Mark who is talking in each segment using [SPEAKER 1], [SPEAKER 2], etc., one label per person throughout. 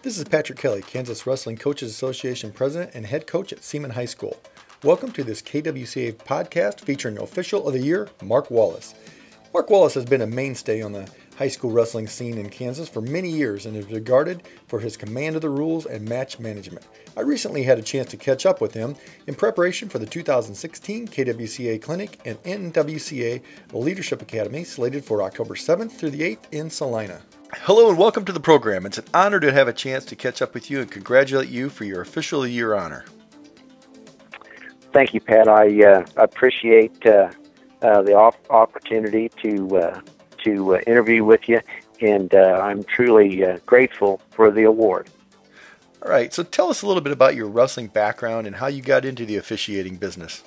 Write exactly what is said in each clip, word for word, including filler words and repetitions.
[SPEAKER 1] This is Patrick Kelly, Kansas Wrestling Coaches Association President and Head Coach at Seaman High School. Welcome to this K W C A podcast featuring Official of the Year, Mark Wallace. Mark Wallace has been a mainstay on the high school wrestling scene in Kansas for many years and is regarded for his command of the rules and match management. I recently had a chance to catch up with him in preparation for the two thousand sixteen K W C A Clinic and N W C A Leadership Academy slated for October seventh through the eighth in Salina. Hello and welcome to the program. It's an honor to have a chance to catch up with you and congratulate you for your Official of the Year honor.
[SPEAKER 2] Thank you, Pat. I uh, appreciate uh, uh, the op- opportunity to uh, to uh, interview with you, and uh, I'm truly uh, grateful for the award.
[SPEAKER 1] All right, so tell us a little bit about your wrestling background and how you got into the officiating business.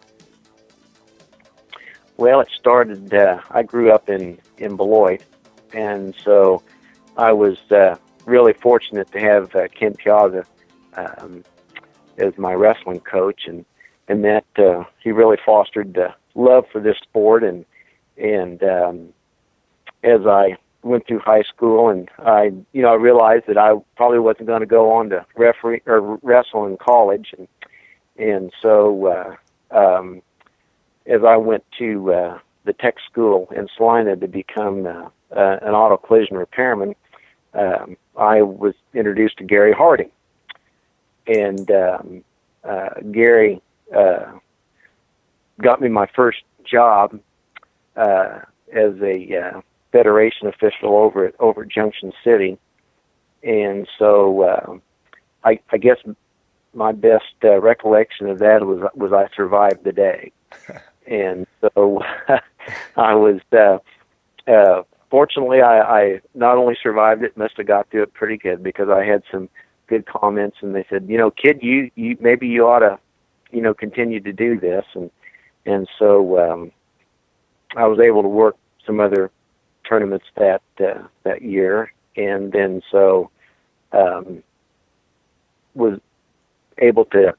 [SPEAKER 2] Well, it started, uh, I grew up in, in Beloit, and so I was uh, really fortunate to have uh, Ken Piazza um, as my wrestling coach, and and that uh, he really fostered the love for this sport. And and um, as I went through high school, and I you know I realized that I probably wasn't going to go on to referee or wrestle in college, and and so uh, um, as I went to uh, the tech school in Salina to become uh, uh, an auto collision repairman, um, I was introduced to Gary Harding, and um, uh, Gary uh, got me my first job uh, as a uh, Federation official over at over at Junction City, and so uh, I, I guess my best uh, recollection of that was was I survived the day. And so I was, uh, uh, fortunately, I, I not only survived it, must have got through it pretty good, because I had some good comments, and they said, you know, kid, you, you maybe you ought to, you know, continue to do this. And, and so um, I was able to work some other tournaments that, uh, that year. And then so um, was able to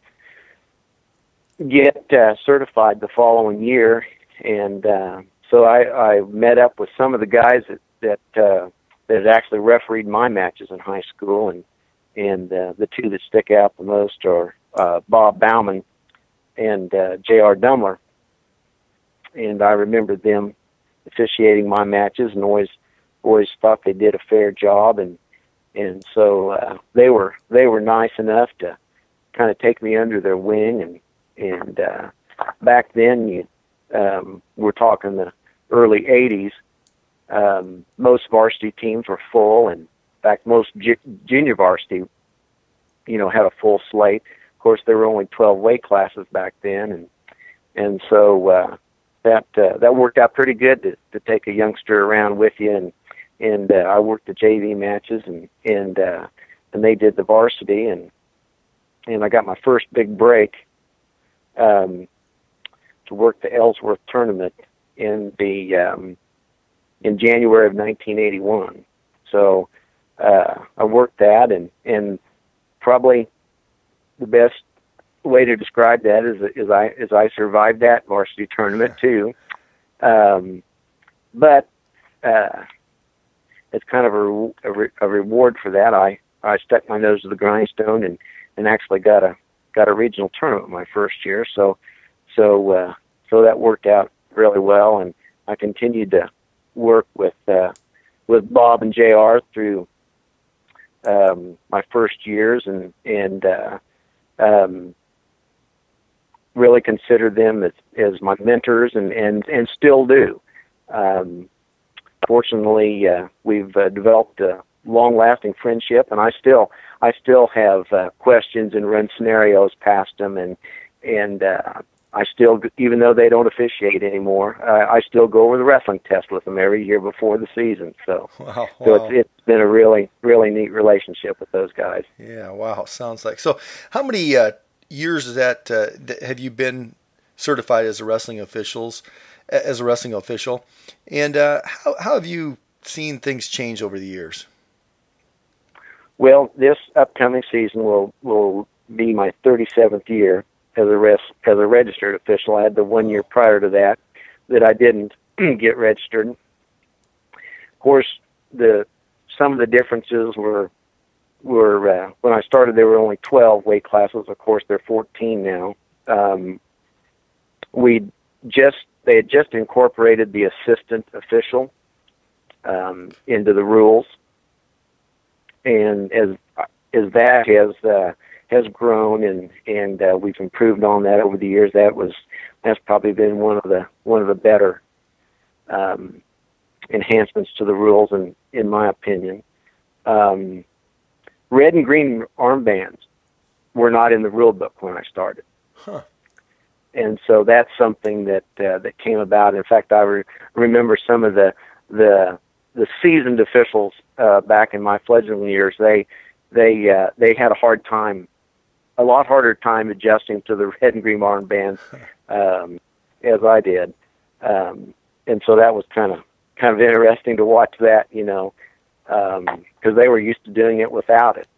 [SPEAKER 2] get uh, certified the following year, and uh, so I, I met up with some of the guys that that, uh, that had actually refereed my matches in high school, and and uh, the two that stick out the most are uh, Bob Bauman and uh, J R Dumler, and I remember them officiating my matches, and always always thought they did a fair job, and and so uh, they were they were nice enough to kind of take me under their wing. And And uh, back then, you um, we're talking the early eighties. Um, most varsity teams were full, and in fact, most ju- junior varsity, you know, had a full slate. Of course, there were only twelve weight classes back then, and and so uh, that uh, that worked out pretty good to, to take a youngster around with you. And and uh, I worked the J V matches, and and uh, and they did the varsity, and and I got my first big break. Um, to work the Ellsworth tournament in the um, in January of nineteen eighty-one. So uh, I worked that, and, and probably the best way to describe that is is I is I survived that varsity tournament too. Um, but uh, it's kind of a, a, re- a reward for that. I, I stuck my nose to the grindstone and, and actually got a got a regional tournament my first year, so so uh, so that worked out really well, and I continued to work with uh, with Bob and J R through um, my first years, and and uh, um, really considered them as, as my mentors, and, and, and still do. Um, fortunately, uh, we've uh, developed a long-lasting friendship, and I still I still have uh, questions and run scenarios past them, and and uh, I still, even though they don't officiate anymore, uh, I still go over the wrestling test with them every year before the season. So,
[SPEAKER 1] wow,
[SPEAKER 2] so
[SPEAKER 1] wow.
[SPEAKER 2] it's it's been a really really neat relationship with those guys.
[SPEAKER 1] Yeah, wow, sounds like. So, how many uh, years is that uh, th- have you been certified as a wrestling officials as a wrestling official, and uh, how how have you seen things change over the years?
[SPEAKER 2] Well, this upcoming season will will be my thirty-seventh year as a res, as a registered official. I had the one year prior to that that I didn't get registered. Of course, the some of the differences were were, uh, when I started, there were only twelve weight classes. Of course, they're fourteen now. Um, we just, they had just incorporated the assistant official um, into the rules. And as, as that has, uh, has grown and, and uh, we've improved on that over the years, that was, that's probably been one of the, one of the better um, enhancements to the rules, in, in my opinion. Um, red and green armbands were not in the rule book when I started.
[SPEAKER 1] Huh.
[SPEAKER 2] And so that's something that uh, that came about. In fact, I re- remember some of the the the seasoned officials uh, back in my fledgling years. They they uh, they had a hard time, a lot harder time adjusting to the red and green armbands um, as I did. Um, and so that was kind of kind of interesting to watch that, you know, because um, they were used to doing it without it.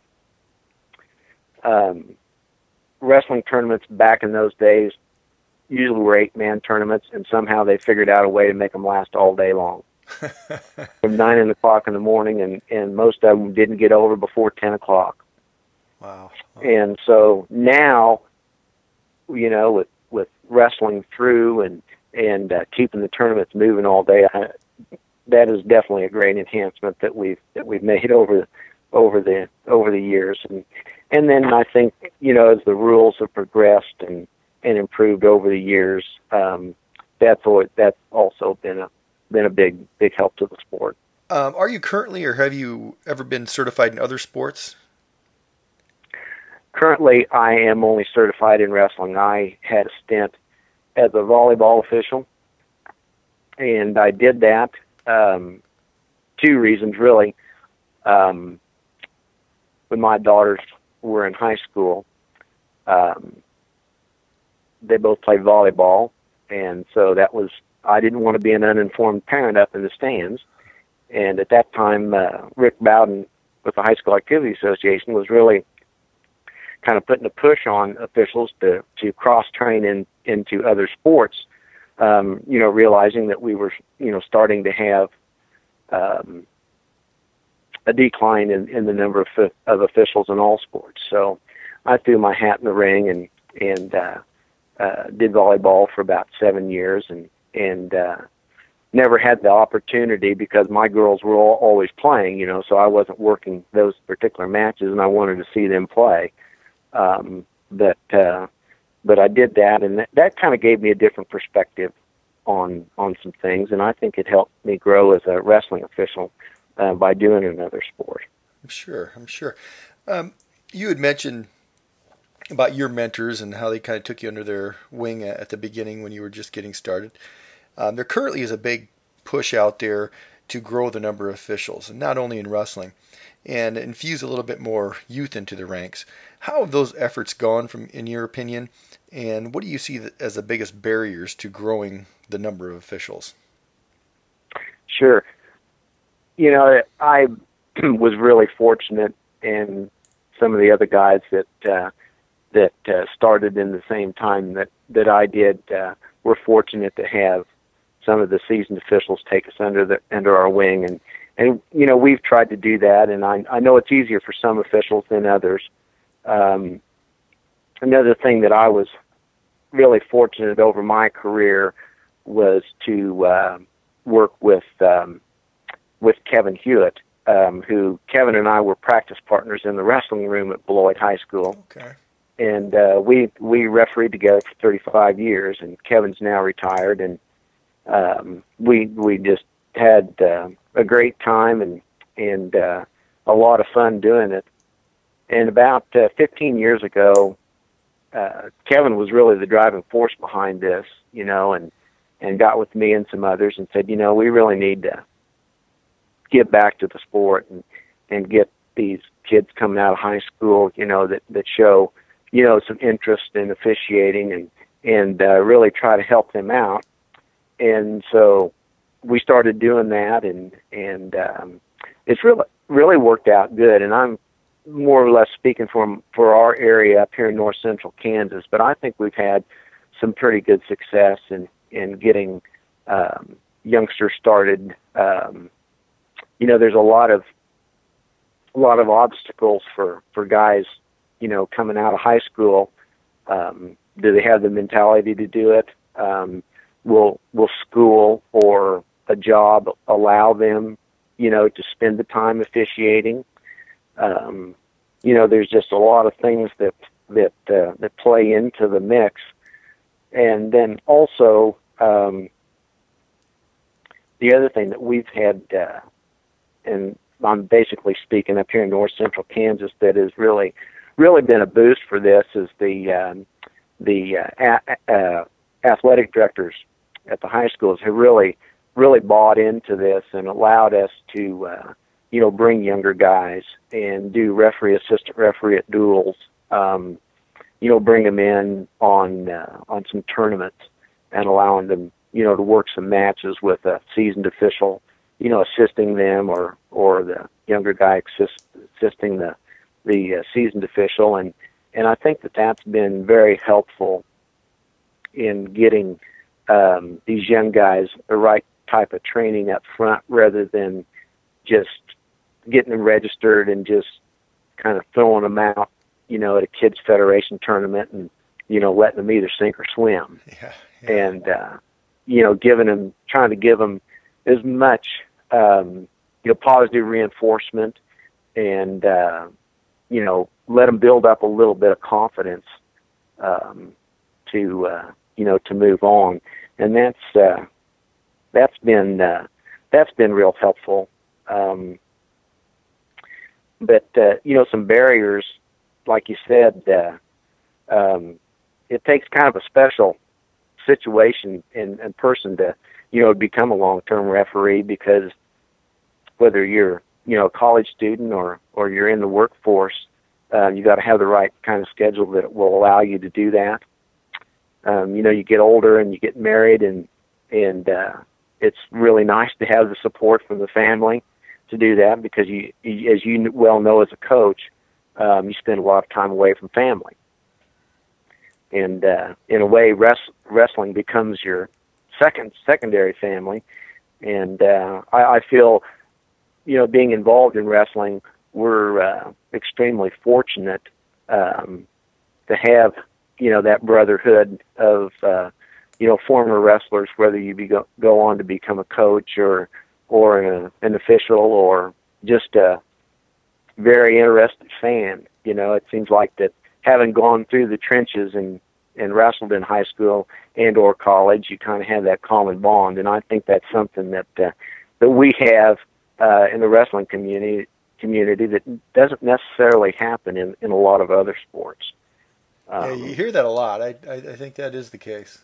[SPEAKER 2] Um, wrestling tournaments back in those days usually were eight-man tournaments, and somehow they figured out a way to make them last all day long. From nine o'clock in the morning, and, and most of them didn't get over before ten o'clock.
[SPEAKER 1] Wow. Wow.
[SPEAKER 2] And so now, you know, with, with wrestling through and, and uh, keeping the tournaments moving all day, I, that is definitely a great enhancement that we've that we've made over over the over the years. And and then I think, you know, as the rules have progressed and and improved over the years, um, that's always, that's also been a been a big big help to the sport.
[SPEAKER 1] Um, are you currently, or have you ever been certified in other sports?
[SPEAKER 2] Currently, I am only certified in wrestling. I had a stint as a volleyball official, and I did that um, two reasons really. Um, when my daughters were in high school, um, they both played volleyball, and so that was, I didn't want to be an uninformed parent up in the stands. And at that time, uh, Rick Bowden with the High School Activity Association was really kind of putting a push on officials to, to cross-train in, into other sports, um, you know, realizing that we were, you know, starting to have um, a decline in, in the number of, of officials in all sports. So I threw my hat in the ring and, and uh, uh, did volleyball for about seven years and, and uh, never had the opportunity because my girls were all, always playing, you know, so I wasn't working those particular matches, and I wanted to see them play. Um, but uh, but I did that, and that, that kind of gave me a different perspective on on some things, and I think it helped me grow as a wrestling official uh, by doing another sport.
[SPEAKER 1] I'm sure. I'm sure. Um, you had mentioned about your mentors and how they kind of took you under their wing at the beginning when you were just getting started. Um, there currently is a big push out there to grow the number of officials, and not only in wrestling, and infuse a little bit more youth into the ranks. How have those efforts gone, from, in your opinion, and what do you see as the biggest barriers to growing the number of officials?
[SPEAKER 2] Sure. You know, I was really fortunate, and some of the other guys that uh, that uh, started in the same time that, that I did uh, were fortunate to have some of the seasoned officials take us under the under our wing, and and you know, we've tried to do that, and I I know it's easier for some officials than others. Um, another thing that I was really fortunate over my career was to uh, work with um, with Kevin Hewitt, um, who Kevin and I were practice partners in the wrestling room at Beloit High School.
[SPEAKER 1] Okay.
[SPEAKER 2] And uh, we we refereed together for thirty-five years, and Kevin's now retired, and um, we we just had uh, a great time and and uh, a lot of fun doing it. And about uh, fifteen years ago, uh, Kevin was really the driving force behind this, you know, and and got with me and some others and said, you know, we really need to give back to the sport and and get these kids coming out of high school, you know, that that show, you know, some interest in officiating and and uh, really try to help them out. And so we started doing that, and and um, it's really really worked out good. And I'm more or less speaking for for our area up here in north central Kansas, but I think we've had some pretty good success in in getting um, youngsters started. Um, you know, there's a lot of a lot of obstacles for, for guys, you know, coming out of high school. Um, do they have the mentality to do it? Um, will will school or a job allow them, you know, to spend the time officiating? Um, you know, there's just a lot of things that that uh, that play into the mix, and then also um, the other thing that we've had, uh, and I'm basically speaking up here in North Central Kansas, that has really really been a boost for this is the um, the uh, a- uh, athletic directors at the high schools have really really bought into this and allowed us to uh, you know bring younger guys and do referee assistant referee at duels, um, you know bring them in on uh, on some tournaments and allowing them you know to work some matches with a seasoned official, you know assisting them, or or the younger guy assist, assisting the the uh, seasoned official, and and I think that that's been very helpful in getting um, these young guys the right type of training up front, rather than just getting them registered and just kind of throwing them out, you know, at a kids federation tournament and you know letting them either sink or swim,
[SPEAKER 1] Yeah, yeah.
[SPEAKER 2] and uh, you know giving them, trying to give them as much um, you know positive reinforcement and uh, you know, let them build up a little bit of confidence um, to, uh, you know, to move on, and that's uh, that's been uh, that's been real helpful. Um, but uh, you know, some barriers, like you said, uh, um, it takes kind of a special situation and, and person to, you know, become a long-term referee, because whether you're you know, a college student or, or you're in the workforce, uh, you got to have the right kind of schedule that will allow you to do that. Um, you know, you get older and you get married, and and uh, it's really nice to have the support from the family to do that, because you, you as you well know as a coach, um, you spend a lot of time away from family. And uh, in a way, res- wrestling becomes your second secondary family. And uh, I, I feel, you know, being involved in wrestling, we're uh, extremely fortunate um, to have, you know, that brotherhood of, uh, you know, former wrestlers, whether you be go, go on to become a coach or or an, an official or just a very interested fan. You know, it seems like that having gone through the trenches and, and wrestled in high school and or college, you kind of have that common bond, and I think that's something that uh, that we have Uh, in the wrestling community community that doesn't necessarily happen in, in a lot of other sports. Um,
[SPEAKER 1] yeah, you hear that a lot. I, I I think that is the case.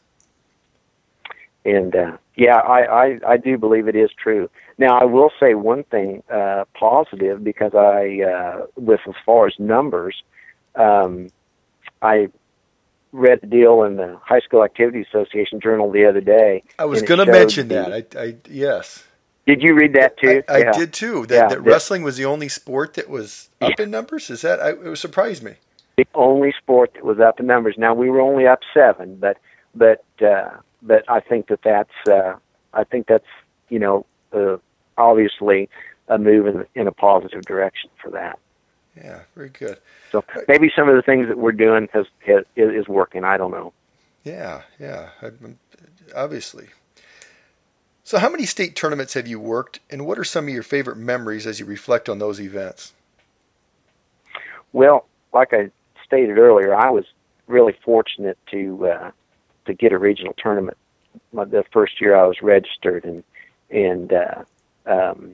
[SPEAKER 2] And uh, yeah, I, I, I do believe it is true. Now, I will say one thing uh, positive, because I, uh, with as far as numbers, um, I read a deal in the High School Activity Association Journal the other day.
[SPEAKER 1] I was going to mention the, that. I, I yes.
[SPEAKER 2] Did you read that too?
[SPEAKER 1] I, I
[SPEAKER 2] yeah.
[SPEAKER 1] did too. That,
[SPEAKER 2] yeah,
[SPEAKER 1] that wrestling was the only sport that was up
[SPEAKER 2] yeah.
[SPEAKER 1] in numbers. Is that? I, it surprised me.
[SPEAKER 2] The only sport that was up in numbers. Now, we were only up seven, but but uh, but I think that that's uh, I think that's you know uh, obviously a move in, in a positive direction for that.
[SPEAKER 1] Yeah, very good.
[SPEAKER 2] So maybe some of the things that we're doing has, has is working. I don't know.
[SPEAKER 1] Yeah, yeah, obviously. So how many state tournaments have you worked, and what are some of your favorite memories as you reflect on those events?
[SPEAKER 2] Well, like I stated earlier, I was really fortunate to uh, to get a regional tournament the first year I was registered, and and uh, um,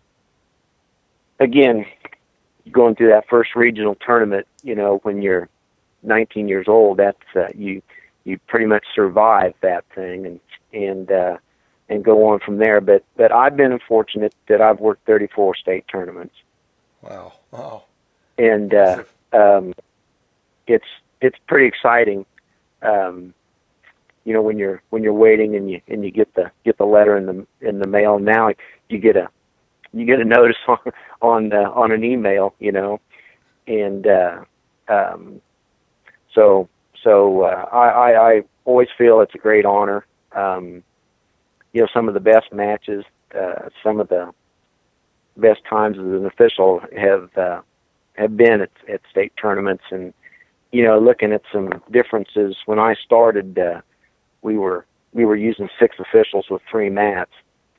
[SPEAKER 2] again, going through that first regional tournament, you know, when you're nineteen years old, that's uh, you you pretty much survive that thing, and and uh, and go on from there. But but I've been fortunate that I've worked thirty-four state tournaments.
[SPEAKER 1] Wow! Wow!
[SPEAKER 2] And uh, um, it's it's pretty exciting. Um, you know, when you're when you're waiting and you and you get the get the letter in the in the mail. Now you get a you get a notice on on uh, on an email. You know, and uh, um, so so uh, I, I I always feel it's a great honor. Um, you know, some of the best matches, uh, some of the best times as an official have uh, have been at, at state tournaments, and you know, looking at some differences. When I started, uh, we were we were using six officials with three mats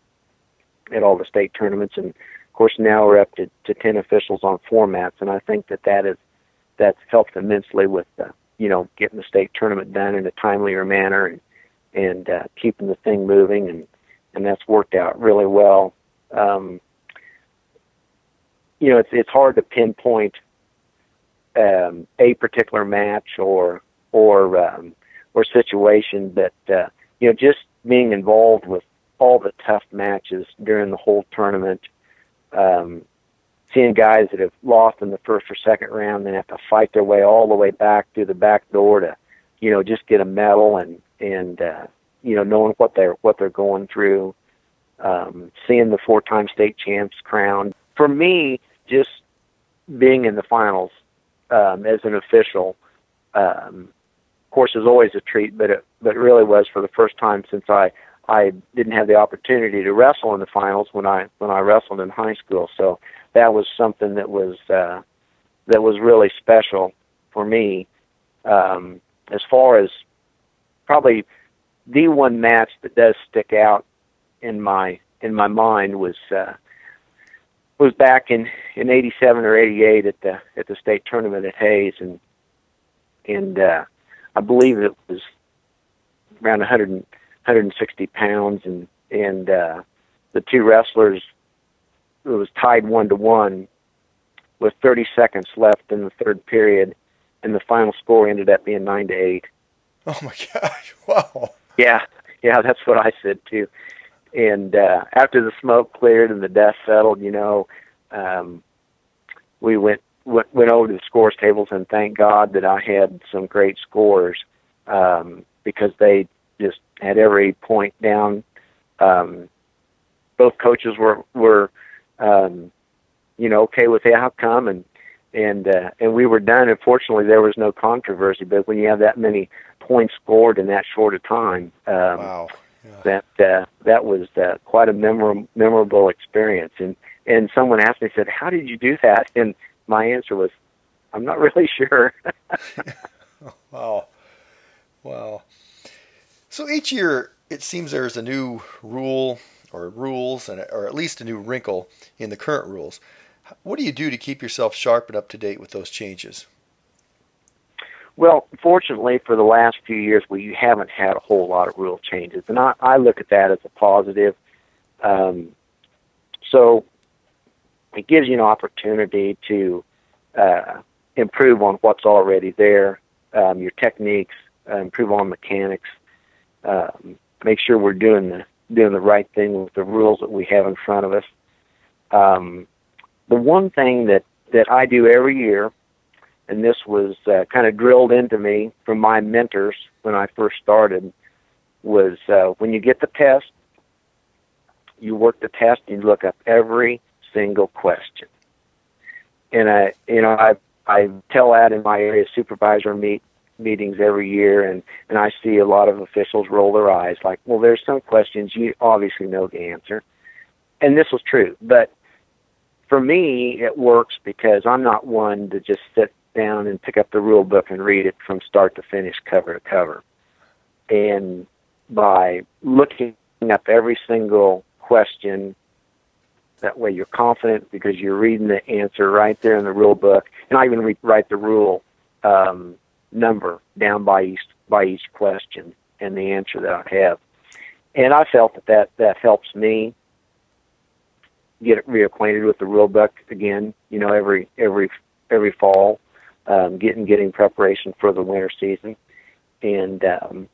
[SPEAKER 2] at all the state tournaments, and of course now we're up to, to ten officials on four mats, and I think that that is that's helped immensely with uh, you know, getting the state tournament done in a timelier manner, and and uh, keeping the thing moving, and and that's worked out really well. Um, you know, it's it's hard to pinpoint um, a particular match or or um, or situation, but uh, you know, just being involved with all the tough matches during the whole tournament, um, seeing guys that have lost in the first or second round and have to fight their way all the way back through the back door to, you know, just get a medal, and and uh, you know, knowing what they're what they're going through, um, seeing the four-time state champs crowned. For me, just being in the finals um, as an official, um, of course, is always a treat, but it but it really was for the first time since I. I didn't have the opportunity to wrestle in the finals when I when I wrestled in high school, so that was something that was uh, that was really special for me. Um, as far as probably the one match that does stick out in my in my mind was uh, was back in in eighty-seven or eighty-eight at the at the state tournament at Hayes, and and uh, I believe it was around one hundred. one hundred sixty pounds, and and uh, the two wrestlers, it was tied one to one with thirty seconds left in the third period, and the final score ended up being nine to eight.
[SPEAKER 1] Oh my gosh! Wow.
[SPEAKER 2] Yeah, yeah, that's what I said too. And uh, after the smoke cleared and the dust settled, you know, um, we went, went went over to the scores tables, and thank God that I had some great scorers, um, because they just had every point down. Um, both coaches were were um, you know, okay with the outcome, and and uh, and we were done. Unfortunately, there was no controversy. But when you have that many points scored in that short a time, um,
[SPEAKER 1] wow, yeah.
[SPEAKER 2] that uh, that was uh, quite a memorable memorable experience. And and someone asked me, said, "How did you do that?" And my answer was, "I'm not really sure."
[SPEAKER 1] Wow, wow. So each year, it seems there's a new rule or rules, and or at least a new wrinkle in the current rules. What do you do to keep yourself sharp and up to date with those changes?
[SPEAKER 2] Well, fortunately, for the last few years, we haven't had a whole lot of rule changes, and I, I look at that as a positive. Um, so it gives you an opportunity to uh, improve on what's already there, um, your techniques, uh, improve on mechanics. Um, make sure we're doing the doing the right thing with the rules that we have in front of us. Um, the one thing that, that I do every year, and this was uh, kind of drilled into me from my mentors when I first started, was uh, when you get the test, you work the test and you look up every single question. And I, you know, I I tell that in my area supervisor meet. meetings every year, and, and I see a lot of officials roll their eyes like, well, there's some questions you obviously know the answer. And this was true. But for me, it works because I'm not one to just sit down and pick up the rule book and read it from start to finish, cover to cover. And by looking up every single question, that way you're confident because you're reading the answer right there in the rule book. And I even re- write the rule um, number down by each by each question and the answer that I have. And I felt that that, that helps me get reacquainted with the rule book again, you know, every every every fall, um, getting getting preparation for the winter season, and um,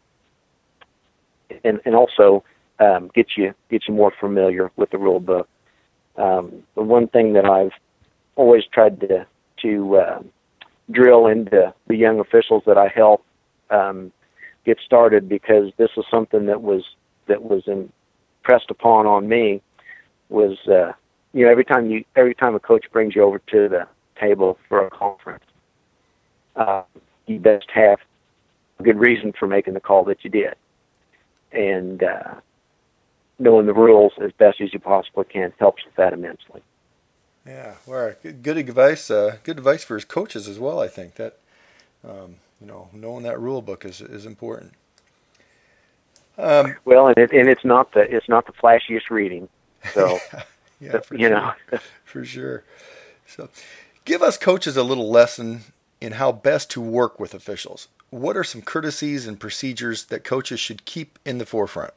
[SPEAKER 2] and and also um, get you get you more familiar with the rule book. Um, the one thing that I've always tried to to uh, drill into the young officials that I help um, get started, because this was something that was that was impressed upon on me, was uh, you know, every time you every time a coach brings you over to the table for a conference, uh, you best have a good reason for making the call that you did, and uh, knowing the rules as best as you possibly can helps with that immensely.
[SPEAKER 1] Yeah, well, good advice. Uh, good advice for his coaches as well. I think that um, you know knowing that rule book is is important. Um,
[SPEAKER 2] Well, and it, and it's not the it's not the flashiest reading. So
[SPEAKER 1] yeah, for
[SPEAKER 2] you know.
[SPEAKER 1] sure, for sure. So, give us coaches a little lesson in how best to work with officials. What are some courtesies and procedures that coaches should keep in the forefront?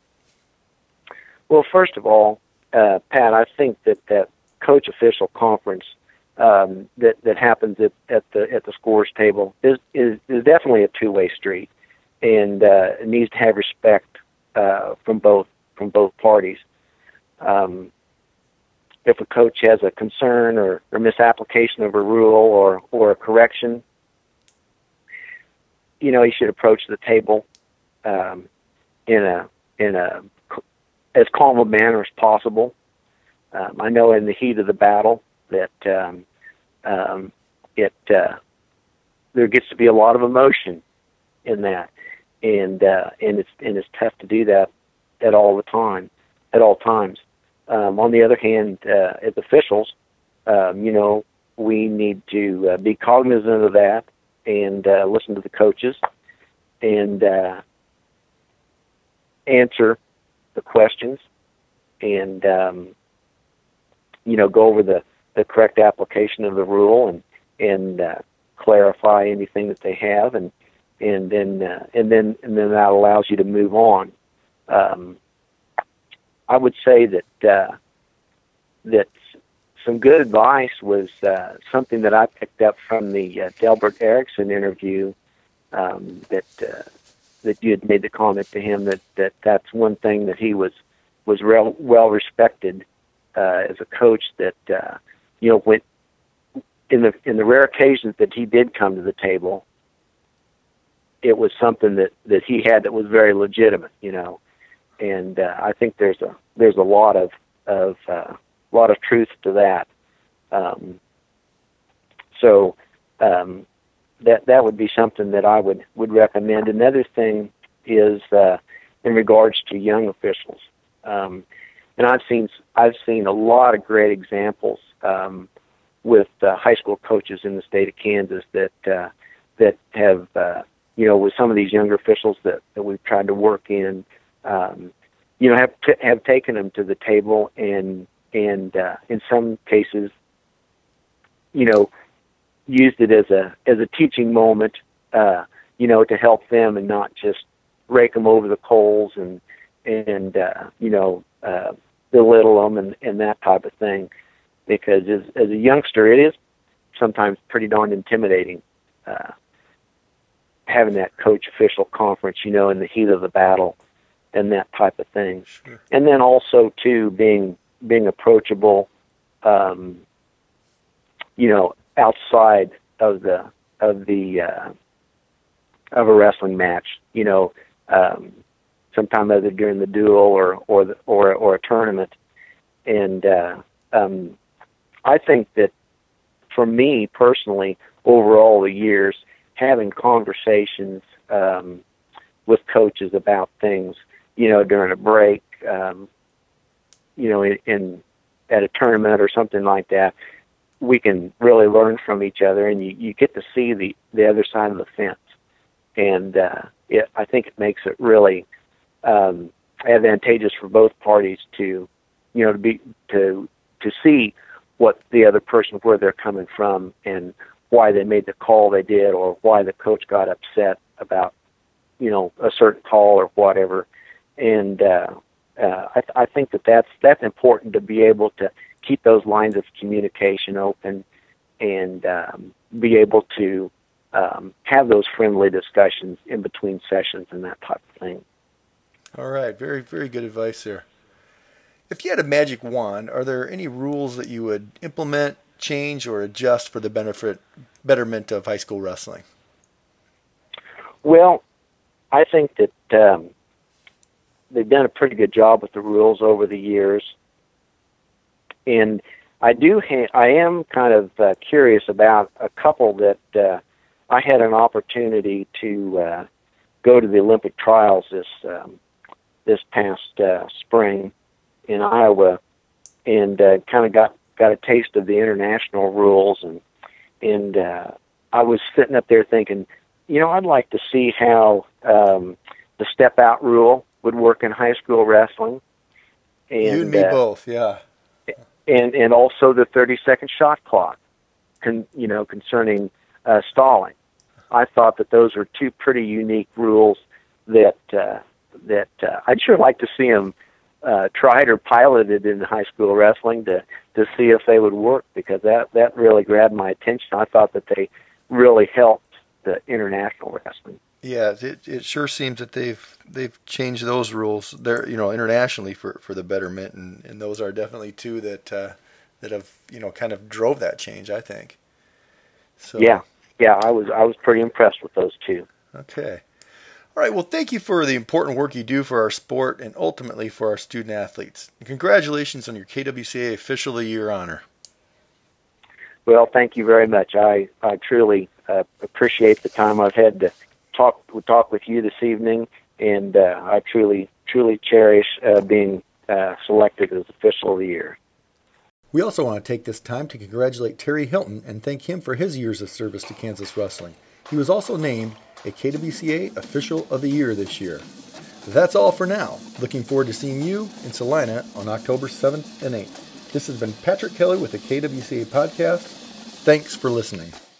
[SPEAKER 2] Well, first of all, uh, Pat, I think that that coach official conference um, that that happens at, at the at the scores table is is, is definitely a two way street, and uh, it needs to have respect uh, from both from both parties. Um, if a coach has a concern or, or misapplication of a rule or or a correction, you know, he should approach the table um, in a in a as calm a manner as possible. Um, I know in the heat of the battle that um, um, it uh, there gets to be a lot of emotion in that, and uh, and it's and it's tough to do that at all the time, at all times. Um, on the other hand, uh, as officials, um, you know, we need to uh, be cognizant of that and uh, listen to the coaches and uh, answer the questions, and um, you know, go over the, the correct application of the rule and and uh, clarify anything that they have, and and then uh, and then and then that allows you to move on. Um, I would say that uh, that some good advice was uh, something that I picked up from the uh, Delbert Erickson interview. Um, that uh, that you had made the comment to him that, that that's one thing that he was was real, well respected uh, as a coach. That uh, you know, when in the in the rare occasions that he did come to the table, it was something that, that he had that was very legitimate. You know, and uh, I think there's a there's a lot of of uh, lot of truth to that. Um, so. Um, That that would be something that I would, would recommend. Another thing is uh, in regards to young officials, um, and I've seen I've seen a lot of great examples um, with uh, high school coaches in the state of Kansas that uh, that have uh, you know, with some of these younger officials that, that we've tried to work in, um, you know, have t- have taken them to the table and and uh, in some cases, you know, used it as a as a teaching moment, uh, you know, to help them and not just rake them over the coals and and uh, you know uh, belittle them and, and that type of thing. Because as as a youngster, it is sometimes pretty darn intimidating uh, having that coach official conference, you know, in the heat of the battle and that type of thing.
[SPEAKER 1] Sure.
[SPEAKER 2] And then also too being being approachable, um, you know, outside of the of the uh, of a wrestling match, you know, um, sometime either during the duel or or the, or or a tournament, and uh, um, I think that for me personally, over all the years, having conversations um, with coaches about things, you know, during a break, um, you know, in, in at a tournament or something like that, we can really learn from each other, and you, you get to see the, the other side of the fence. And uh, it, I think it makes it really um, advantageous for both parties to, you know, to be to to see what the other person, where they're coming from, and why they made the call they did, or why the coach got upset about, you know, a certain call or whatever. And uh, uh, I, I think that that's that's important, to be able to keep those lines of communication open and um, be able to um, have those friendly discussions in between sessions and that type of thing.
[SPEAKER 1] All right, very very good advice there. If you had a magic wand, are there any rules that you would implement, change, or adjust for the benefit betterment of high school wrestling?
[SPEAKER 2] Well, I think that um, they've done a pretty good job with the rules over the years, and I do. Ha- I am kind of uh, curious about a couple that uh, I had an opportunity to uh, go to the Olympic trials this um, this past uh, spring in Iowa, and uh, kind of got got a taste of the international rules, and and uh, I was sitting up there thinking, you know, I'd like to see how um, the step out rule would work in high school wrestling. And,
[SPEAKER 1] you and me
[SPEAKER 2] uh,
[SPEAKER 1] both, yeah.
[SPEAKER 2] And and also the thirty second shot clock, con, you know, concerning uh, stalling. I thought that those were two pretty unique rules that uh, that uh, I'd sure like to see them uh, tried or piloted in high school wrestling to to see if they would work, because that that really grabbed my attention. I thought that they really helped the international wrestling.
[SPEAKER 1] Yeah, it it sure seems that they've they've changed those rules there, you know, internationally for, for the betterment, and, and those are definitely two that uh, that have, you know, kind of drove that change, I think. So
[SPEAKER 2] yeah, yeah, I was I was pretty impressed with those two.
[SPEAKER 1] Okay, all right. Well, thank you for the important work you do for our sport and ultimately for our student athletes. And congratulations on your K W C A Official of the Year honor.
[SPEAKER 2] Well, thank you very much. I I truly uh, appreciate the time I've had to talk talk with you this evening, and uh, I truly truly cherish uh, being uh, selected as Official of the Year.
[SPEAKER 1] We also want to take this time to congratulate Terry Hilton and thank him for his years of service to Kansas Wrestling. He was also named a K W C A Official of the Year this year. That's all for now. Looking forward to seeing you in Salina on October seventh and eighth. This has been Patrick Kelly with the K W C A Podcast. Thanks for listening.